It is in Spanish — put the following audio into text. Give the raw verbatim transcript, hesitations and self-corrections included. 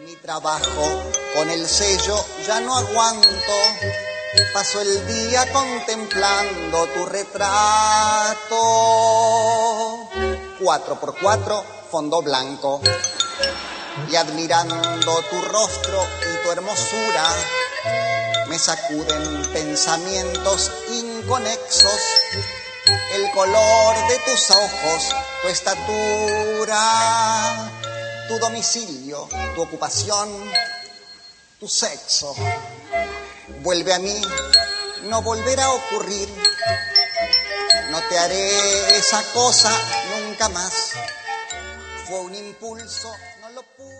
Mi trabajo con el sello ya no aguanto. Paso el día contemplando tu retrato. Cuatro por cuatro, fondo blanco. Y admirando tu rostro y tu hermosura, me sacuden pensamientos inconexos. El color de tus ojos, tu estatura, tu domicilio, tu ocupación, tu sexo. Vuelve a mí, no volverá a ocurrir. No te haré esa cosa nunca más. Fue un impulso, no lo pude.